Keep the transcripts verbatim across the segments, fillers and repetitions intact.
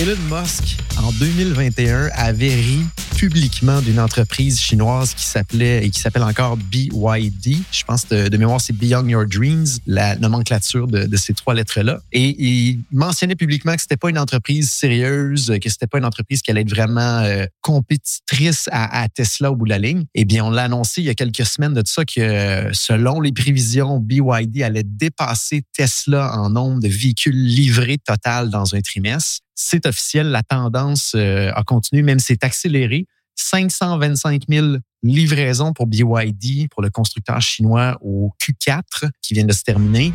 Elon Musk, en deux mille vingt et un, avait ri publiquement d'une entreprise chinoise qui s'appelait et qui s'appelle encore B Y D. Je pense de, de mémoire, c'est Beyond Your Dreams, la nomenclature de, de ces trois lettres-là. Et il mentionnait publiquement que c'était pas une entreprise sérieuse, que c'était pas une entreprise qui allait être vraiment euh, compétitrice à, à Tesla au bout de la ligne. Eh bien, on l'a annoncé il y a quelques semaines de ça que, euh, selon les prévisions, B Y D allait dépasser Tesla en nombre de véhicules livrés total dans un trimestre. C'est officiel, la tendance euh, a continué, même s'est accélérée. cinq cent vingt-cinq mille livraisons pour B Y D, pour le constructeur chinois au Q quatre qui vient de se terminer.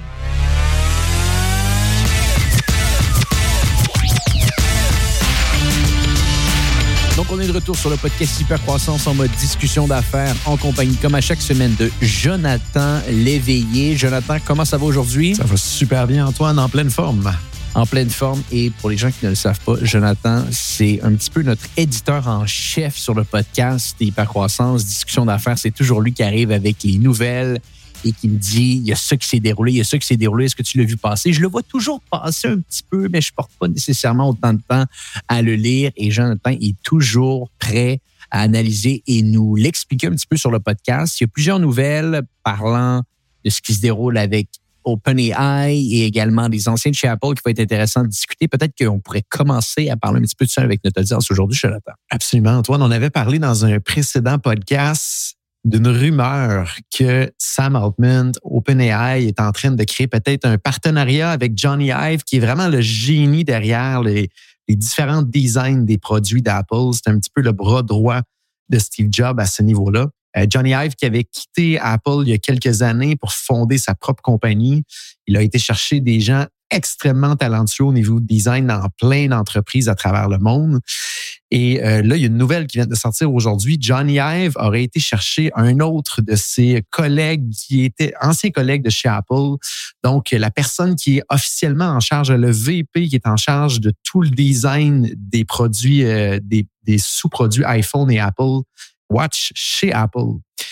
Donc, on est de retour sur le podcast Hypercroissance en mode discussion d'affaires en compagnie, comme à chaque semaine, de Jonathan Léveillé. Jonathan, comment ça va aujourd'hui? Ça va super bien, Antoine, en pleine forme. En pleine forme. Et pour les gens qui ne le savent pas, Jonathan, c'est un petit peu notre éditeur en chef sur le podcast Hypercroissance, discussion d'affaires. C'est toujours lui qui arrive avec les nouvelles et qui me dit, il y a ça qui s'est déroulé, il y a ça qui s'est déroulé, est-ce que tu l'as vu passer? Je le vois toujours passer un petit peu, mais je ne porte pas nécessairement autant de temps à le lire. Et Jonathan est toujours prêt à analyser et nous l'expliquer un petit peu sur le podcast. Il y a plusieurs nouvelles parlant de ce qui se déroule avec OpenAI et également des anciens de chez Apple qui va être intéressant de discuter. Peut-être qu'on pourrait commencer à parler un petit peu de ça avec notre audience aujourd'hui, Jonathan. Absolument, Antoine. On avait parlé dans un précédent podcast d'une rumeur que Sam Altman, OpenAI, est en train de créer peut-être un partenariat avec Johnny Ive, qui est vraiment le génie derrière les, les différents designs des produits d'Apple. C'est un petit peu le bras droit de Steve Jobs à ce niveau-là. Johnny Ive, qui avait quitté Apple il y a quelques années pour fonder sa propre compagnie, il a été chercher des gens extrêmement talentueux au niveau design dans plein d'entreprises à travers le monde. Et euh, là, il y a une nouvelle qui vient de sortir aujourd'hui. Johnny Ive aurait été chercher un autre de ses collègues qui était ancien collègue de chez Apple. Donc, la personne qui est officiellement en charge, le V P qui est en charge de tout le design des produits, euh, des, des sous-produits iPhone et Apple Watch chez Apple.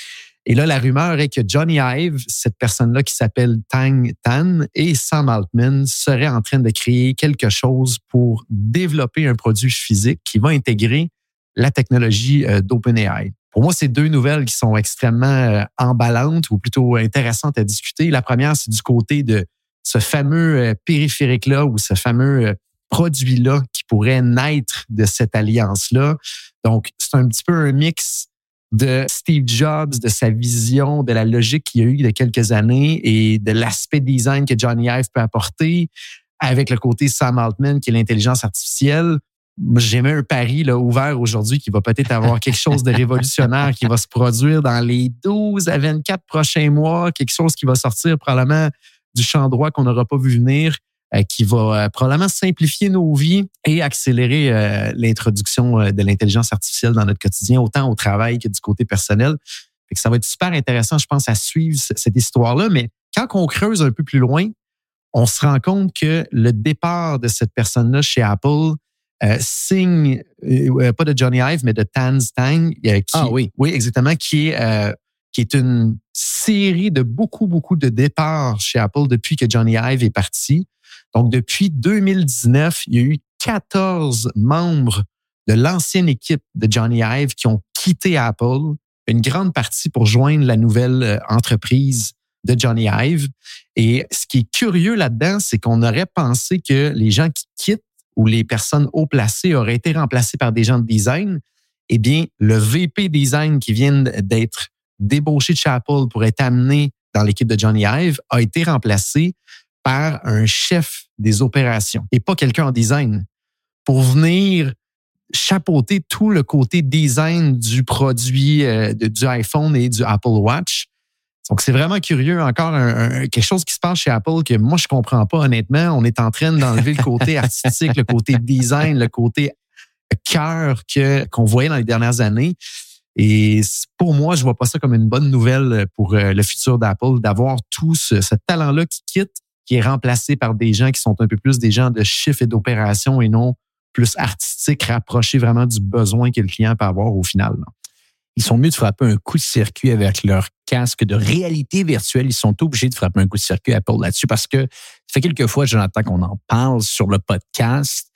Et là, la rumeur est que Johnny Ive, cette personne-là qui s'appelle Tang Tan, et Sam Altman seraient en train de créer quelque chose pour développer un produit physique qui va intégrer la technologie d'OpenAI. Pour moi, c'est deux nouvelles qui sont extrêmement emballantes ou plutôt intéressantes à discuter. La première, c'est du côté de ce fameux périphérique-là ou ce fameux produit-là qui pourrait naître de cette alliance-là. Donc, c'est un petit peu un mix de Steve Jobs, de sa vision, de la logique qu'il y a eu il y a quelques années et de l'aspect design que Johnny Ive peut apporter avec le côté Sam Altman qui est l'intelligence artificielle. Moi, j'ai mis un pari là, ouvert aujourd'hui qui va peut-être avoir quelque chose de révolutionnaire qui va se produire dans les douze à vingt-quatre prochains mois, quelque chose qui va sortir probablement du champ droit qu'on n'aura pas vu venir, euh, qui va euh, probablement simplifier nos vies et accélérer euh, l'introduction euh, de l'intelligence artificielle dans notre quotidien, autant au travail que du côté personnel. Fait que ça va être super intéressant, je pense, à suivre c- cette histoire-là. Mais quand on creuse un peu plus loin, on se rend compte que le départ de cette personne-là chez Apple euh, signe, euh, pas de Johnny Ive, mais de Tan Tang. Euh, qui, ah oui. Oui, exactement, qui est... Euh, qui est une série de beaucoup, beaucoup de départs chez Apple depuis que Johnny Ive est parti. Donc, depuis deux mille dix-neuf, il y a eu quatorze membres de l'ancienne équipe de Johnny Ive qui ont quitté Apple, une grande partie pour joindre la nouvelle entreprise de Johnny Ive. Et ce qui est curieux là-dedans, c'est qu'on aurait pensé que les gens qui quittent ou les personnes haut placées auraient été remplacées par des gens de design. Eh bien, le V P design qui vient d'être débauché de chez Apple pour être amené dans l'équipe de Johnny Ive a été remplacé par un chef des opérations et pas quelqu'un en design pour venir chapeauter tout le côté design du produit euh, de, du iPhone et du Apple Watch. Donc, c'est vraiment curieux. Encore un, un, quelque chose qui se passe chez Apple que moi, je comprends pas honnêtement. On est en train d'enlever le côté artistique, le côté design, le côté cœur que, qu'on voyait dans les dernières années. Et pour moi, je vois pas ça comme une bonne nouvelle pour le futur d'Apple, d'avoir tout ce, ce talent-là qui quitte, qui est remplacé par des gens qui sont un peu plus des gens de chiffres et d'opérations et non plus artistiques, rapprochés vraiment du besoin que le client peut avoir au final. Ils sont mieux de frapper un coup de circuit avec leur casque de réalité virtuelle. Ils sont obligés de frapper un coup de circuit Apple là-dessus parce que ça fait quelques fois, Jonathan, qu'on en parle sur le podcast.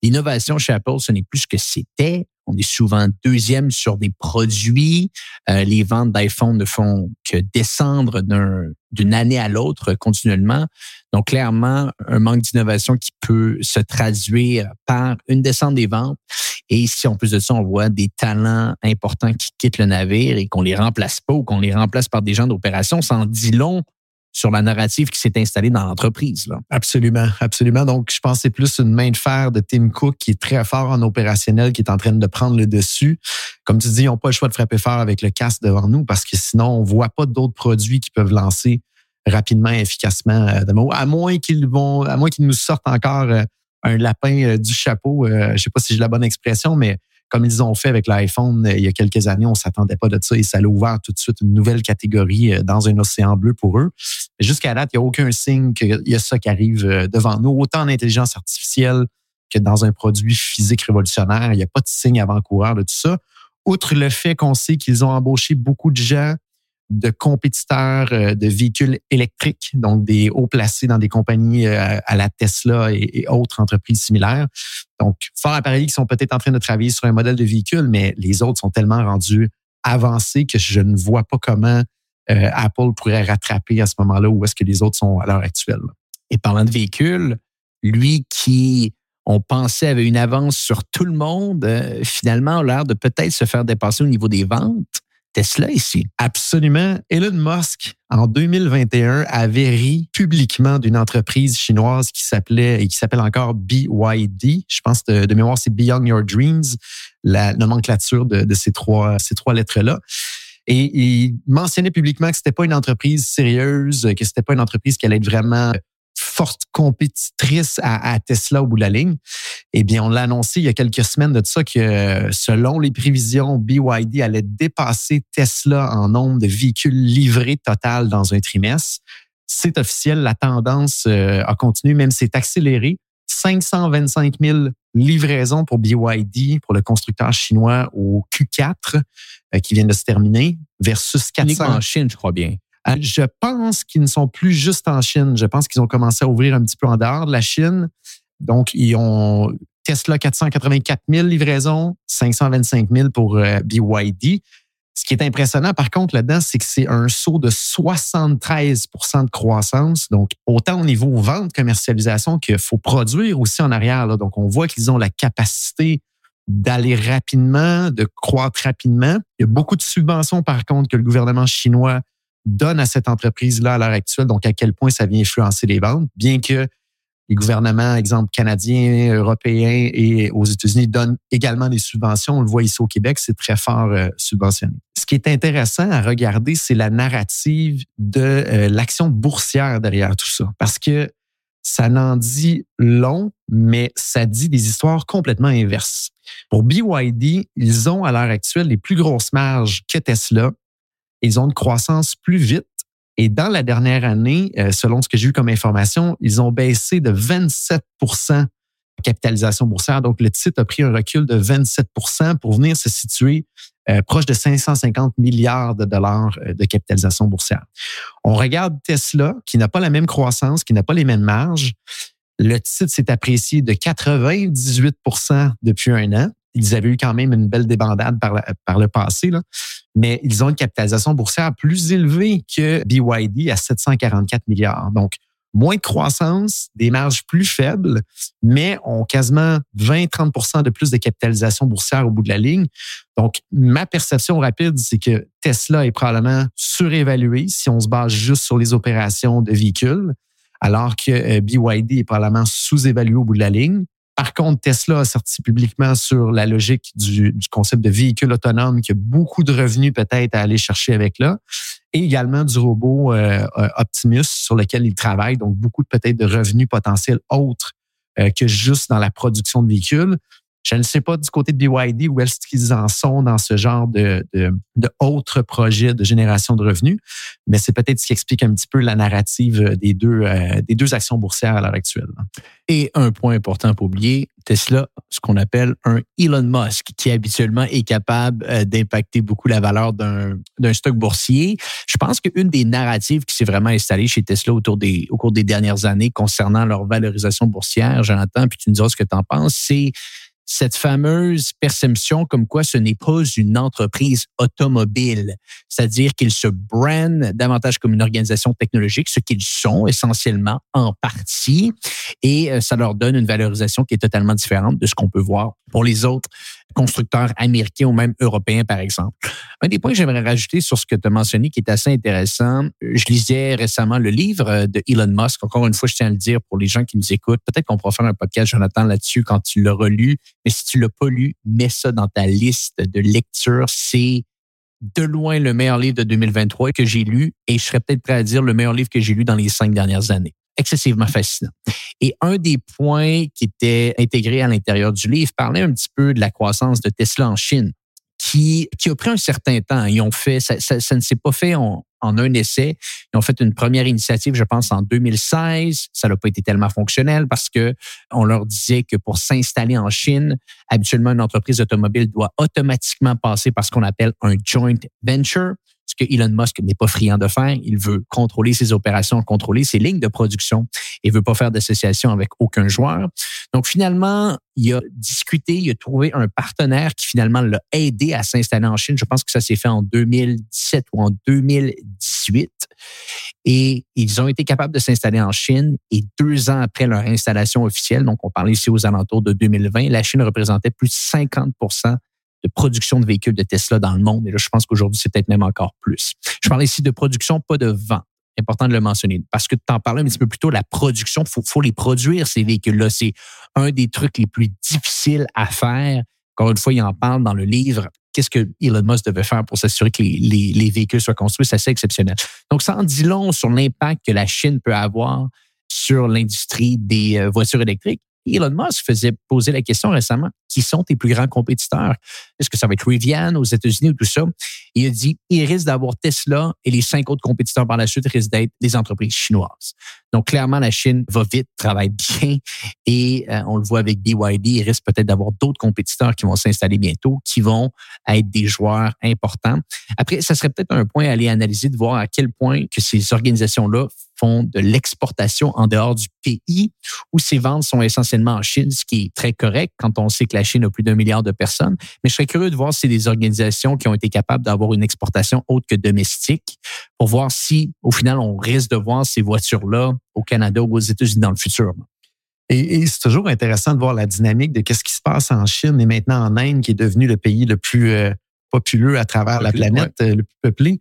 L'innovation chez Apple, ce n'est plus ce que c'était. On est souvent deuxième sur des produits. Euh, les ventes d'iPhone ne font que descendre d'un, d'une année à l'autre continuellement. Donc, clairement, un manque d'innovation qui peut se traduire par une descente des ventes. Et si en plus de ça, on voit des talents importants qui quittent le navire et qu'on les remplace pas ou qu'on les remplace par des gens d'opération, ça en dit long sur la narrative qui s'est installée dans l'entreprise. Là. Absolument, absolument. Donc, je pense que c'est plus une main de fer de Tim Cook qui est très fort en opérationnel, qui est en train de prendre le dessus. Comme tu dis, ils n'ont pas le choix de frapper fort avec le casque devant nous parce que sinon, on ne voit pas d'autres produits qui peuvent lancer rapidement et efficacement. À moins qu'ils vont, à moins qu'ils nous sortent encore un lapin du chapeau. Je ne sais pas si j'ai la bonne expression, mais comme ils ont fait avec l'iPhone il y a quelques années, on ne s'attendait pas de ça et ça a ouvert tout de suite une nouvelle catégorie dans un océan bleu pour eux. Jusqu'à date, il n'y a aucun signe qu'il y a ça qui arrive devant nous, autant en intelligence artificielle que dans un produit physique révolutionnaire. Il n'y a pas de signe avant-coureur de tout ça. Outre le fait qu'on sait qu'ils ont embauché beaucoup de gens de compétiteurs de véhicules électriques, donc des hauts placés dans des compagnies à la Tesla et autres entreprises similaires. Donc, fort à parier qu'ils sont peut-être en train de travailler sur un modèle de véhicule, mais les autres sont tellement rendus avancés que je ne vois pas comment euh, Apple pourrait rattraper à ce moment-là où est-ce que les autres sont à l'heure actuelle. Et parlant de véhicules, lui qui, on pensait, avait une avance sur tout le monde, euh, finalement a l'air de peut-être se faire dépasser au niveau des ventes. Tesla ici. Absolument. Elon Musk, en deux mille vingt et un, avait ri publiquement d'une entreprise chinoise qui s'appelait et qui s'appelle encore B Y D. Je pense de, de mémoire, c'est Beyond Your Dreams, la nomenclature de, de ces trois, ces trois lettres-là. Et il mentionnait publiquement que c'était pas une entreprise sérieuse, que c'était pas une entreprise qui allait être vraiment forte compétitrice à, à Tesla au bout de la ligne. Eh bien, on l'a annoncé il y a quelques semaines de ça que selon les prévisions, B Y D allait dépasser Tesla en nombre de véhicules livrés total dans un trimestre. C'est officiel, la tendance euh, a continué, même s'est accélérée. cinq cent vingt-cinq mille livraisons pour B Y D, pour le constructeur chinois au Q quatre, euh, qui vient de se terminer, versus quatre cents. Uniquement en Chine, je crois bien. Je pense qu'ils ne sont plus juste en Chine. Je pense qu'ils ont commencé à ouvrir un petit peu en dehors de la Chine. Donc, ils ont Tesla quatre cent quatre-vingt-quatre mille livraisons, cinq cent vingt-cinq mille pour euh, B Y D. Ce qui est impressionnant, par contre, là-dedans, c'est que c'est un saut de soixante-treize pour cent de croissance. Donc, autant au niveau vente, commercialisation qu'il faut produire aussi en arrière. Là. Donc, on voit qu'ils ont la capacité d'aller rapidement, de croître rapidement. Il y a beaucoup de subventions, par contre, que le gouvernement chinois donne à cette entreprise-là à l'heure actuelle, donc à quel point ça vient influencer les ventes, bien que les gouvernements, exemple canadiens, européens et aux États-Unis donnent également des subventions. On le voit ici au Québec, c'est très fort euh, subventionné. Ce qui est intéressant à regarder, c'est la narrative de euh, l'action boursière derrière tout ça, parce que ça n'en dit long, mais ça dit des histoires complètement inverses. Pour B Y D, ils ont à l'heure actuelle les plus grosses marges que Tesla. Ils ont une croissance plus vite. Et dans la dernière année, selon ce que j'ai eu comme information, ils ont baissé de vingt-sept pour cent de capitalisation boursière. Donc, le titre a pris un recul de vingt-sept pour cent pour venir se situer euh, proche de cinq cent cinquante milliards de dollars de capitalisation boursière. On regarde Tesla, qui n'a pas la même croissance, qui n'a pas les mêmes marges. Le titre s'est apprécié de quatre-vingt-dix-huit pour cent depuis un an. Ils avaient eu quand même une belle débandade par, la, par le passé, là. Mais ils ont une capitalisation boursière plus élevée que B Y D à sept cent quarante-quatre milliards. Donc, moins de croissance, des marges plus faibles, mais ont quasiment vingt à trente pour cent de plus de capitalisation boursière au bout de la ligne. Donc, ma perception rapide, c'est que Tesla est probablement surévalué si on se base juste sur les opérations de véhicules, alors que B Y D est probablement sous-évalué au bout de la ligne. Par contre, Tesla a sorti publiquement sur la logique du, du concept de véhicule autonome, qui a beaucoup de revenus peut-être à aller chercher avec là, et également du robot euh, Optimus sur lequel il travaille, donc beaucoup de peut-être de revenus potentiels autres euh, que juste dans la production de véhicules. Je ne sais pas du côté de B Y D où est-ce qu'ils en sont dans ce genre de, de, de autres projets de génération de revenus, mais c'est peut-être ce qui explique un petit peu la narrative des deux, euh, des deux actions boursières à l'heure actuelle. Et un point important à pas oublier, Tesla, ce qu'on appelle un Elon Musk, qui habituellement est capable d'impacter beaucoup la valeur d'un, d'un stock boursier. Je pense qu'une des narratives qui s'est vraiment installée chez Tesla autour des, au cours des dernières années concernant leur valorisation boursière, Jonathan, puis tu nous diras ce que tu en penses, c'est cette fameuse perception comme quoi ce n'est pas une entreprise automobile, c'est-à-dire qu'ils se brandent davantage comme une organisation technologique, ce qu'ils sont essentiellement en partie, et ça leur donne une valorisation qui est totalement différente de ce qu'on peut voir pour les autres constructeurs américains ou même européens, par exemple. Un des points que j'aimerais rajouter sur ce que tu as mentionné qui est assez intéressant, je lisais récemment le livre de Elon Musk. Encore une fois, je tiens à le dire pour les gens qui nous écoutent. Peut-être qu'on pourra faire un podcast, Jonathan, là-dessus quand tu l'auras lu. Mais si tu l'as pas lu, mets ça dans ta liste de lecture. C'est de loin le meilleur livre de deux mille vingt-trois que j'ai lu et je serais peut-être prêt à dire le meilleur livre que j'ai lu dans les cinq dernières années. Excessivement fascinant. Et un des points qui était intégré à l'intérieur du livre parlait un petit peu de la croissance de Tesla en Chine, qui, qui a pris un certain temps. Ils ont fait, ça, ça, ça ne s'est pas fait en, en un essai. Ils ont fait une première initiative, je pense, en deux mille seize. Ça n'a pas été tellement fonctionnel parce que on leur disait que pour s'installer en Chine, habituellement, une entreprise automobile doit automatiquement passer par ce qu'on appelle un joint venture. Ce que Elon Musk n'est pas friand de faire. Il veut contrôler ses opérations, contrôler ses lignes de production et veut pas faire d'association avec aucun joueur. Donc, finalement, il a discuté, il a trouvé un partenaire qui finalement l'a aidé à s'installer en Chine. Je pense que ça s'est fait en deux mille dix-sept ou en deux mille dix-huit. Et ils ont été capables de s'installer en Chine et deux ans après leur installation officielle, donc on parlait ici aux alentours de deux mille vingt, la Chine représentait plus de cinquante pour cent de production de véhicules de Tesla dans le monde. Et là, je pense qu'aujourd'hui, c'est peut-être même encore plus. Je parle ici de production, pas de vente. Important de le mentionner. Parce que tu en parlais un petit peu plus tôt, la production, il faut, faut les produire, ces véhicules-là. C'est un des trucs les plus difficiles à faire. Encore une fois, il en parle dans le livre. Qu'est-ce que Elon Musk devait faire pour s'assurer que les, les, les véhicules soient construits? C'est assez exceptionnel. Donc, ça en dit long sur l'impact que la Chine peut avoir sur l'industrie des voitures électriques. Elon Musk faisait poser la question récemment, qui sont tes plus grands compétiteurs? Est-ce que ça va être Rivian aux États-Unis ou tout ça? Et il a dit, il risque d'avoir Tesla et les cinq autres compétiteurs par la suite risquent d'être des entreprises chinoises. Donc, clairement, la Chine va vite, travaille bien et euh, on le voit avec B Y D, il risque peut-être d'avoir d'autres compétiteurs qui vont s'installer bientôt, qui vont être des joueurs importants. Après, ça serait peut-être un point à aller analyser, de voir à quel point que ces organisations-là font de l'exportation en dehors du pays où ces ventes sont essentiellement en Chine, ce qui est très correct quand on sait que la Chine a plus d'un milliard de personnes. Mais je serais curieux de voir si c'est des organisations qui ont été capables d'avoir une exportation autre que domestique pour voir si, au final, on risque de voir ces voitures-là au Canada ou aux États-Unis dans le futur. Et, et c'est toujours intéressant de voir la dynamique de qu'est-ce qui se passe en Chine et maintenant en Inde, qui est devenu le pays le plus euh, populeux à travers populeux, la planète, ouais. euh, le plus peuplé.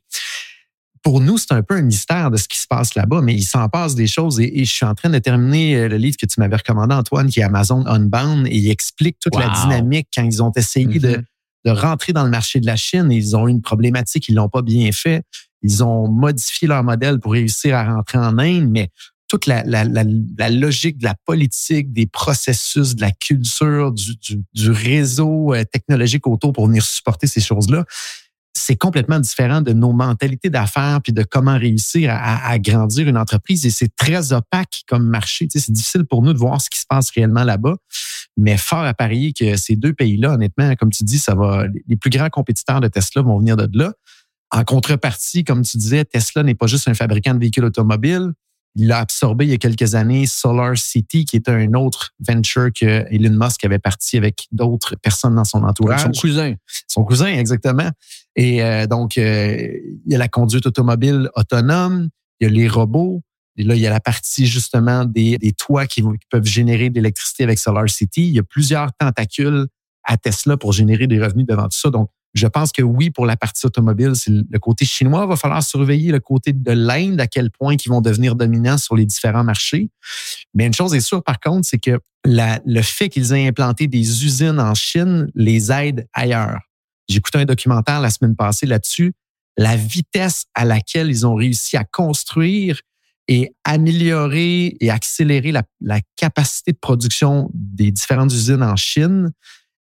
Pour nous, c'est un peu un mystère de ce qui se passe là-bas, mais il s'en passe des choses. Et, et je suis en train de terminer le livre que tu m'avais recommandé, Antoine, qui est Amazon Unbound, et il explique toute wow. la dynamique quand ils ont essayé mm-hmm. de, de rentrer dans le marché de la Chine. Et ils ont eu une problématique, ils l'ont pas bien fait. Ils ont modifié leur modèle pour réussir à rentrer en Inde, mais toute la, la, la, la logique de la politique, des processus, de la culture, du, du, du réseau technologique autour pour venir supporter ces choses-là, c'est complètement différent de nos mentalités d'affaires puis de comment réussir à, à grandir une entreprise. Et c'est très opaque comme marché. Tu sais, c'est difficile pour nous de voir ce qui se passe réellement là-bas. Mais fort à parier que ces deux pays-là, honnêtement, comme tu dis, ça va, les plus grands compétiteurs de Tesla vont venir de là. En contrepartie, comme tu disais, Tesla n'est pas juste un fabricant de véhicules automobiles. Il a absorbé il y a quelques années SolarCity, qui était un autre venture que Elon Musk avait parti avec d'autres personnes dans son entourage. Son cousin. Son cousin, exactement. Et euh, donc, euh, il y a la conduite automobile autonome, il y a les robots. Et là, il y a la partie justement des, des toits qui, qui peuvent générer de l'électricité avec SolarCity. Il y a plusieurs tentacules à Tesla pour générer des revenus devant tout ça. Donc, je pense que oui, pour la partie automobile, c'est le côté chinois. Il va falloir surveiller le côté de l'Inde, à quel point ils vont devenir dominants sur les différents marchés. Mais une chose est sûre, par contre, c'est que la, le fait qu'ils aient implanté des usines en Chine les aide ailleurs. J'ai écouté un documentaire la semaine passée là-dessus. La vitesse à laquelle ils ont réussi à construire et améliorer et accélérer la, la capacité de production des différentes usines en Chine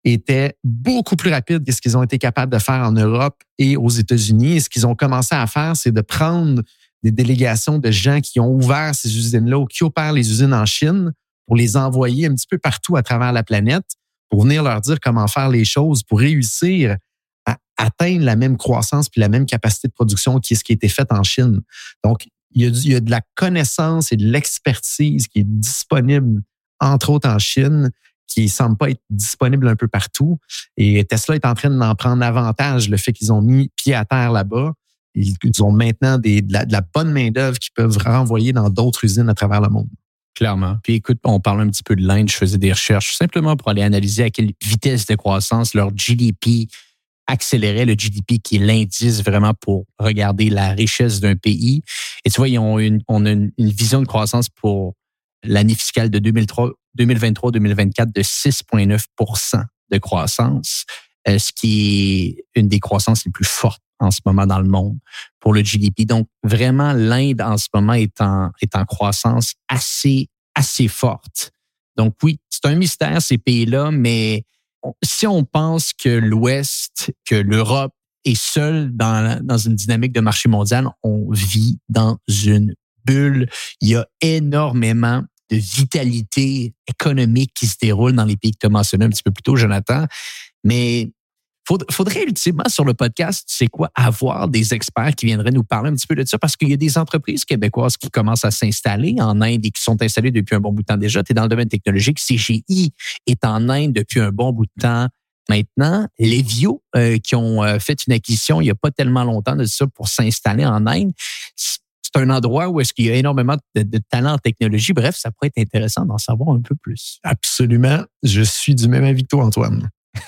était beaucoup plus rapide que ce qu'ils ont été capables de faire en Europe et aux États-Unis. Et ce qu'ils ont commencé à faire, c'est de prendre des délégations de gens qui ont ouvert ces usines-là ou qui opèrent les usines en Chine pour les envoyer un petit peu partout à travers la planète pour venir leur dire comment faire les choses pour réussir à atteindre la même croissance puis la même capacité de production qui est ce qui a été fait en Chine. Donc, il y a, du, il y a de la connaissance et de l'expertise qui est disponible, entre autres en Chine, qui ne semble pas être disponible un peu partout. Et Tesla est en train d'en prendre avantage, le fait qu'ils ont mis pied à terre là-bas. Ils, ils ont maintenant des, de, la, de la bonne main-d'œuvre qu'ils peuvent renvoyer dans d'autres usines à travers le monde. Clairement. Puis écoute, on parle un petit peu de l'Inde. Je faisais des recherches simplement pour aller analyser à quelle vitesse de croissance leur G D P accélérait, le G D P qui est l'indice vraiment pour regarder la richesse d'un pays. Et tu vois, ils ont une, on a une, une vision de croissance pour l'année fiscale de deux mille vingt-trois deux mille vingt-quatre de six virgule neuf pour cent de croissance, ce qui est une des croissances les plus fortes en ce moment dans le monde pour le G D P. Donc, vraiment, l'Inde, en ce moment, est en, est en croissance assez, assez forte. Donc, oui, c'est un mystère, ces pays-là, mais on, si on pense que l'Ouest, que l'Europe est seule dans, dans une dynamique de marché mondial, on vit dans une bulle. Il y a énormément de vitalité économique qui se déroule dans les pays que tu as mentionnés un petit peu plus tôt, Jonathan. Mais il faudrait ultimement sur le podcast, c'est quoi, avoir des experts qui viendraient nous parler un petit peu de ça parce qu'il y a des entreprises québécoises qui commencent à s'installer en Inde et qui sont installées depuis un bon bout de temps déjà. Tu es dans le domaine technologique. C G I est en Inde depuis un bon bout de temps maintenant. Levio, euh, qui ont euh, fait une acquisition il n'y a pas tellement longtemps de ça pour s'installer en Inde. C'est un endroit où est-ce qu'il y a énormément de, de talent en technologie. Bref, ça pourrait être intéressant d'en savoir un peu plus. Absolument. Je suis du même avis que toi, Antoine.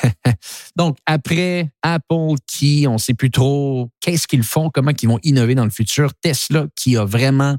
Donc, après Apple, qui, on ne sait plus trop qu'est-ce qu'ils font, comment ils vont innover dans le futur, Tesla, qui a vraiment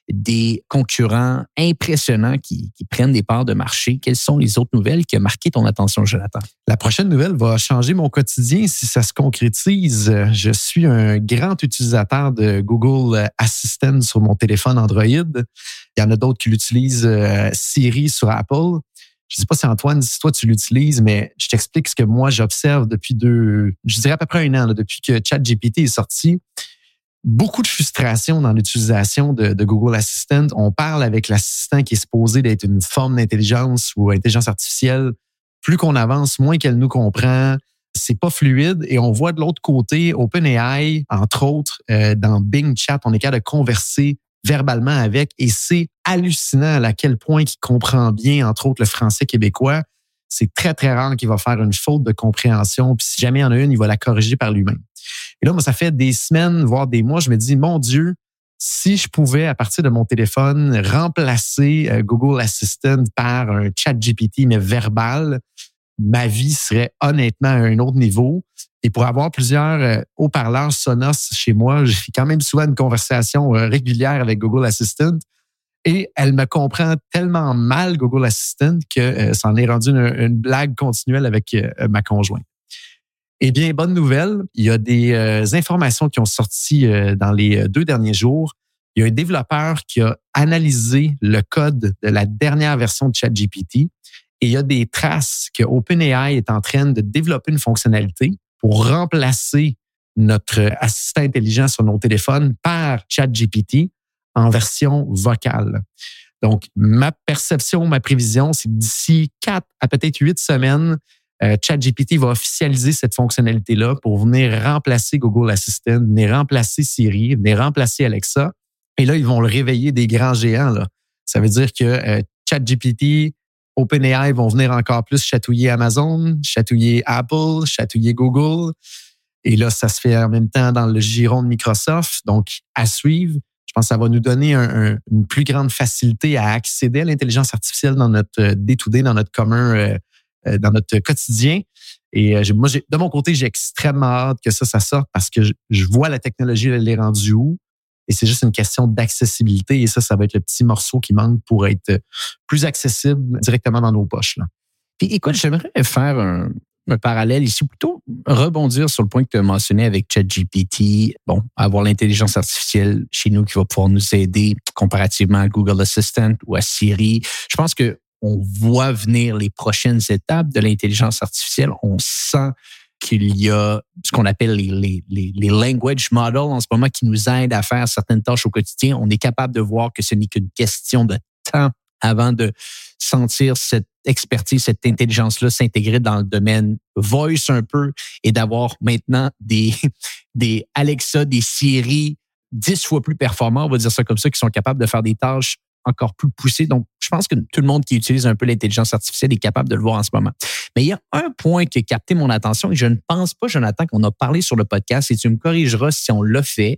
des concurrents impressionnants qui, qui prennent des parts de marché. Quelles sont les autres nouvelles qui ont marqué ton attention, Jonathan? La prochaine nouvelle va changer mon quotidien si ça se concrétise. Je suis un grand utilisateur de Google Assistant sur mon téléphone Android. Il y en a d'autres qui l'utilisent, euh, Siri sur Apple. Je ne sais pas si Antoine, si toi tu l'utilises, mais je t'explique ce que moi j'observe depuis deux, je dirais à peu près un an, là, depuis que ChatGPT est sorti. Beaucoup de frustration dans l'utilisation de, de Google Assistant. On parle avec l'assistant qui est supposé d'être une forme d'intelligence ou intelligence artificielle. Plus qu'on avance, moins qu'elle nous comprend. C'est pas fluide. Et on voit de l'autre côté, OpenAI, entre autres, euh, dans Bing Chat, on est capable de converser verbalement avec. Et c'est hallucinant à quel point il comprend bien, entre autres, le français québécois. C'est très, très rare qu'il va faire une faute de compréhension. Puis si jamais il y en a une, il va la corriger par lui-même. Et là, moi, ça fait des semaines, voire des mois, je me dis, mon Dieu, si je pouvais, à partir de mon téléphone, remplacer Google Assistant par un ChatGPT, mais verbal, ma vie serait honnêtement à un autre niveau. Et pour avoir plusieurs haut-parleurs Sonos chez moi, j'ai quand même souvent une conversation régulière avec Google Assistant. Et elle me comprend tellement mal, Google Assistant, que euh, ça en est rendu une, une blague continuelle avec euh, ma conjointe. Eh bien, bonne nouvelle, il y a des euh, informations qui ont sorti euh, dans les deux derniers jours. Il y a un développeur qui a analysé le code de la dernière version de ChatGPT et il y a des traces que OpenAI est en train de développer une fonctionnalité pour remplacer notre assistant intelligent sur nos téléphones par ChatGPT en version vocale. Donc, ma perception, ma prévision, c'est que d'ici quatre à peut-être huit semaines, euh, ChatGPT va officialiser cette fonctionnalité-là pour venir remplacer Google Assistant, venir remplacer Siri, venir remplacer Alexa. Et là, ils vont le réveiller des grands géants, là. Ça veut dire que euh, ChatGPT, OpenAI vont venir encore plus chatouiller Amazon, chatouiller Apple, chatouiller Google. Et là, ça se fait en même temps dans le giron de Microsoft. Donc, à suivre. Je pense que ça va nous donner un, un, une plus grande facilité à accéder à l'intelligence artificielle dans notre day-to-day, dans notre commun, euh, dans notre quotidien. Et euh, moi, j'ai, de mon côté, j'ai extrêmement hâte que ça, ça sorte parce que je, je vois la technologie, elle est rendue où. Et c'est juste une question d'accessibilité. Et ça, ça va être le petit morceau qui manque pour être plus accessible directement dans nos poches, là. Puis écoute, j'aimerais faire un, un parallèle ici, plutôt rebondir sur le point que tu as mentionné avec ChatGPT. Bon, avoir l'intelligence artificielle chez nous qui va pouvoir nous aider comparativement à Google Assistant ou à Siri. Je pense que on voit venir les prochaines étapes de l'intelligence artificielle. On sent qu'il y a ce qu'on appelle les, les, les, les language models en ce moment qui nous aident à faire certaines tâches au quotidien. On est capable de voir que ce n'est qu'une question de temps avant de sentir cette expertise, cette intelligence-là s'intégrer dans le domaine voice un peu et d'avoir maintenant des, des Alexa, des Siri dix fois plus performants, on va dire ça comme ça, qui sont capables de faire des tâches encore plus poussées. Donc, je pense que tout le monde qui utilise un peu l'intelligence artificielle est capable de le voir en ce moment. Mais il y a un point qui a capté mon attention et je ne pense pas, Jonathan, qu'on a parlé sur le podcast et tu me corrigeras si on l'a fait.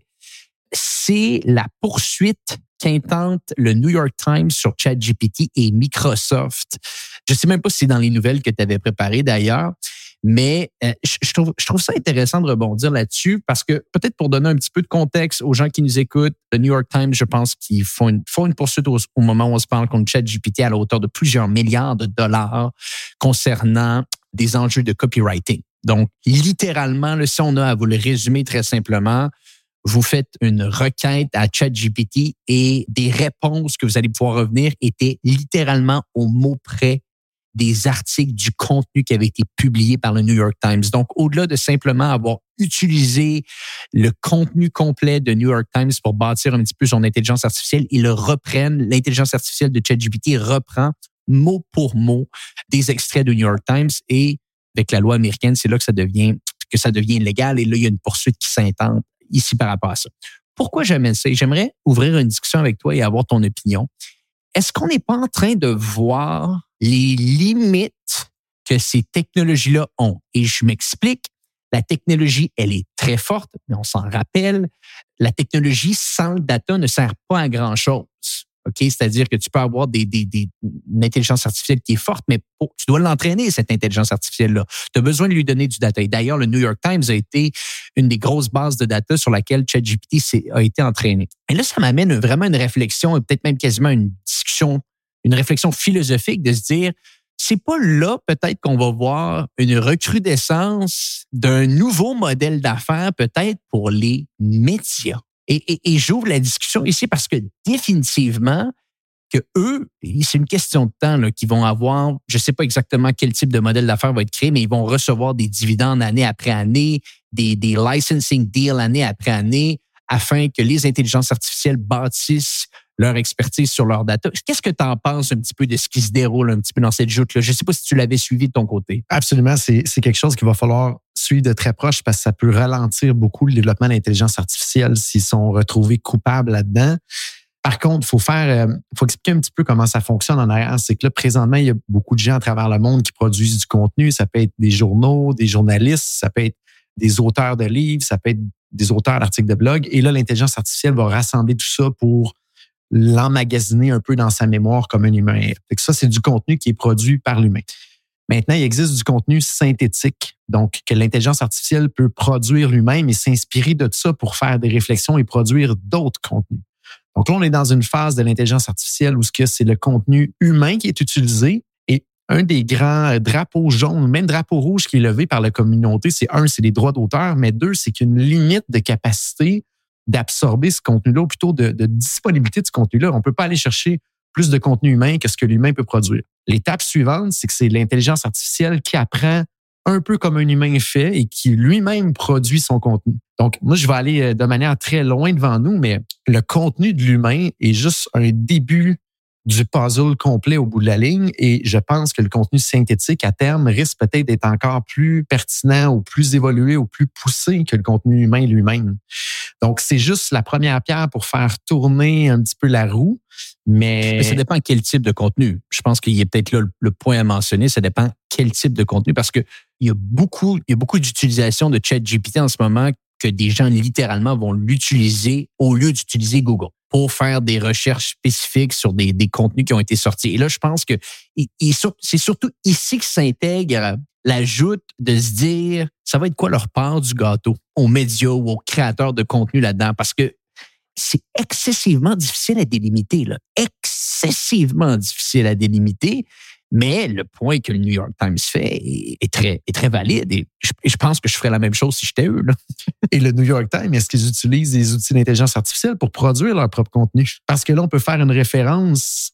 C'est la poursuite qu'intente le New York Times sur ChatGPT et Microsoft. Je ne sais même pas si c'est dans les nouvelles que tu avais préparées d'ailleurs, mais euh, je, je, trouve, je trouve ça intéressant de rebondir là-dessus parce que peut-être pour donner un petit peu de contexte aux gens qui nous écoutent, le New York Times, je pense qu'ils font une, font une poursuite au, au moment où on se parle contre ChatGPT à la hauteur de plusieurs milliards de dollars concernant des enjeux de copywriting. Donc, littéralement, là, si on a à vous le résumer très simplement, vous faites une requête à ChatGPT et des réponses que vous allez pouvoir revenir étaient littéralement au mot près des articles du contenu qui avait été publié par le New York Times. Donc, au-delà de simplement avoir utilisé le contenu complet de New York Times pour bâtir un petit peu son intelligence artificielle, ils le reprennent. L'intelligence artificielle de ChatGPT reprend mot pour mot des extraits de New York Times et avec la loi américaine, c'est là que ça devient que ça devient illégal et là, il y a une poursuite qui s'intente ici par rapport à ça. Pourquoi j'aime ça? J'aimerais ouvrir une discussion avec toi et avoir ton opinion. Est-ce qu'on n'est pas en train de voir les limites que ces technologies-là ont? Et je m'explique, la technologie, elle est très forte, mais on s'en rappelle, la technologie sans le data ne sert pas à grand-chose. OK? C'est-à-dire que tu peux avoir des, des, des, une intelligence artificielle qui est forte, mais pour, tu dois l'entraîner, cette intelligence artificielle-là. Tu as besoin de lui donner du data. Et d'ailleurs, le New York Times a été une des grosses bases de data sur laquelle ChatGPT a été entraîné. Et là, ça m'amène vraiment une réflexion, peut-être même quasiment une discussion, une réflexion philosophique de se dire, c'est pas là peut-être qu'on va voir une recrudescence d'un nouveau modèle d'affaires peut-être pour les médias. Et, et, et j'ouvre la discussion ici parce que définitivement, que eux, c'est une question de temps là, qu'ils vont avoir, je ne sais pas exactement quel type de modèle d'affaires va être créé, mais ils vont recevoir des dividendes année après année, des, des licensing deals année après année, afin que les intelligences artificielles bâtissent leur expertise sur leur data. Qu'est-ce que tu en penses un petit peu de ce qui se déroule un petit peu dans cette joute-là? Je ne sais pas si tu l'avais suivi de ton côté. Absolument, c'est, c'est quelque chose qu'il va falloir suivre de très proche parce que ça peut ralentir beaucoup le développement de l'intelligence artificielle s'ils sont retrouvés coupables là-dedans. Par contre, il faut faire, euh, faut expliquer un petit peu comment ça fonctionne en arrière. C'est que là, présentement, il y a beaucoup de gens à travers le monde qui produisent du contenu. Ça peut être des journaux, des journalistes, ça peut être des auteurs de livres, ça peut être des auteurs d'articles de blog. Et là, l'intelligence artificielle va rassembler tout ça pour l'emmagasiner un peu dans sa mémoire comme un humain. Fait que ça, c'est du contenu qui est produit par l'humain. Maintenant, il existe du contenu synthétique, donc que l'intelligence artificielle peut produire lui-même et s'inspirer de ça pour faire des réflexions et produire d'autres contenus. Donc là, on est dans une phase de l'intelligence artificielle où c'est le contenu humain qui est utilisé et un des grands drapeaux jaunes, même drapeau rouge qui est levé par la communauté, c'est un, c'est les droits d'auteur, mais deux, c'est qu'il y a une limite de capacité d'absorber ce contenu-là ou plutôt de, de disponibilité de ce contenu-là. On ne peut pas aller chercher plus de contenu humain que ce que l'humain peut produire. L'étape suivante, c'est que c'est l'intelligence artificielle qui apprend un peu comme un humain fait et qui lui-même produit son contenu. Donc, moi, je vais aller de manière très loin devant nous, mais le contenu de l'humain est juste un début du puzzle complet au bout de la ligne et je pense que le contenu synthétique, à terme, risque peut-être d'être encore plus pertinent ou plus évolué ou plus poussé que le contenu humain lui-même. Donc, c'est juste la première pierre pour faire tourner un petit peu la roue, mais... Mais ça dépend quel type de contenu. Je pense qu'il y a peut-être là le, le point à mentionner, ça dépend quel type de contenu parce que il y a beaucoup, il y a beaucoup d'utilisation de ChatGPT en ce moment que des gens littéralement vont l'utiliser au lieu d'utiliser Google pour faire des recherches spécifiques sur des, des contenus qui ont été sortis. Et là, je pense que et, et c'est surtout ici que s'intègre l'ajout de se dire, ça va être quoi leur part du gâteau aux médias ou aux créateurs de contenu là-dedans? Parce que c'est excessivement difficile à délimiter, là. Excessivement difficile à délimiter. Mais le point que le New York Times fait est, est, très, est très valide et je, et je pense que je ferais la même chose si j'étais eux. Là. Et le New York Times, est-ce qu'ils utilisent des outils d'intelligence artificielle pour produire leur propre contenu? Parce que là, on peut faire une référence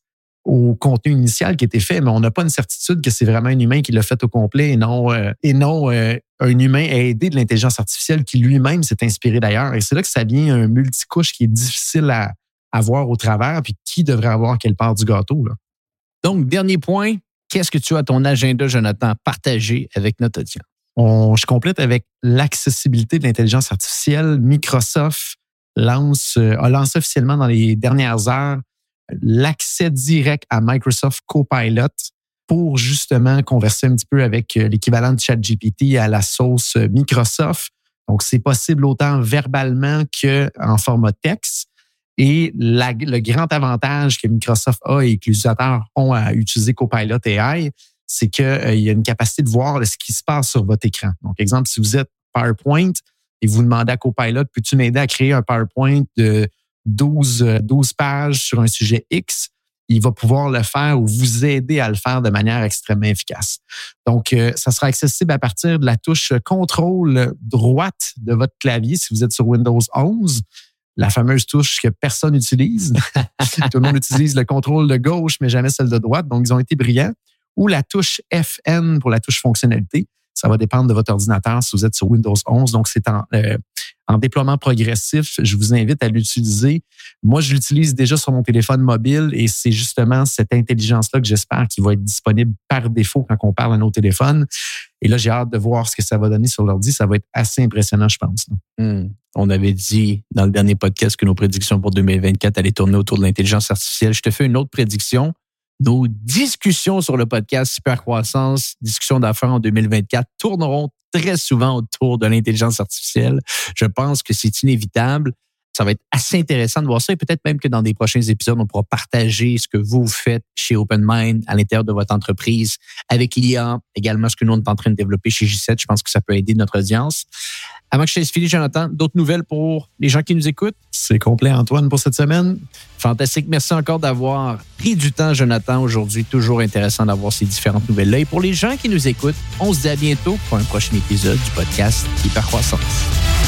au contenu initial qui a été fait, mais on n'a pas une certitude que c'est vraiment un humain qui l'a fait au complet et non, euh, et non euh, un humain aidé de l'intelligence artificielle qui lui-même s'est inspiré d'ailleurs. Et c'est là que ça devient un multicouche qui est difficile à, à voir au travers, puis qui devrait avoir quelle part du gâteau, là. Donc, dernier point, qu'est-ce que tu as à ton agenda, Jonathan, partagé avec notre audience? On, je complète avec l'accessibilité de l'intelligence artificielle. Microsoft lance, euh, a lancé officiellement dans les dernières heures l'accès direct à Microsoft Copilot pour justement converser un petit peu avec l'équivalent de ChatGPT à la sauce Microsoft. Donc, c'est possible autant verbalement qu'en format texte. Et la, le grand avantage que Microsoft a et que les utilisateurs ont à utiliser Copilot A I, c'est qu'il euh, y a une capacité de voir ce qui se passe sur votre écran. Donc, exemple, si vous êtes PowerPoint et vous demandez à Copilot, peux-tu m'aider à créer un PowerPoint de douze, douze pages sur un sujet X, il va pouvoir le faire ou vous aider à le faire de manière extrêmement efficace. Donc, euh, ça sera accessible à partir de la touche contrôle droite de votre clavier si vous êtes sur Windows onze, la fameuse touche que personne n'utilise. Tout le monde utilise le contrôle de gauche, mais jamais celle de droite. Donc, ils ont été brillants. Ou la touche F N pour la touche fonctionnalité. Ça va dépendre de votre ordinateur si vous êtes sur Windows onze. Donc, c'est en, euh, en déploiement progressif. Je vous invite à l'utiliser. Moi, je l'utilise déjà sur mon téléphone mobile et c'est justement cette intelligence-là que j'espère qu'il va être disponible par défaut quand on parle à nos téléphones. Et là, j'ai hâte de voir ce que ça va donner sur l'ordi. Ça va être assez impressionnant, je pense. Mmh. On avait dit dans le dernier podcast que nos prédictions pour deux mille vingt-quatre allaient tourner autour de l'intelligence artificielle. Je te fais une autre prédiction. Nos discussions sur le podcast Hypercroissance, discussions d'affaires en deux mille vingt-quatre, tourneront très souvent autour de l'intelligence artificielle. Je pense que c'est inévitable. Ça va être assez intéressant de voir ça et peut-être même que dans des prochains épisodes, on pourra partager ce que vous faites chez OpenMind à l'intérieur de votre entreprise avec l'I A, également ce que nous, on est en train de développer chez J sept. Je pense que ça peut aider notre audience. Avant que je te laisse filer, Jonathan, d'autres nouvelles pour les gens qui nous écoutent? C'est complet, Antoine, pour cette semaine. Fantastique. Merci encore d'avoir pris du temps, Jonathan, aujourd'hui. Toujours intéressant d'avoir ces différentes nouvelles-là. Et pour les gens qui nous écoutent, on se dit à bientôt pour un prochain épisode du podcast Hypercroissance.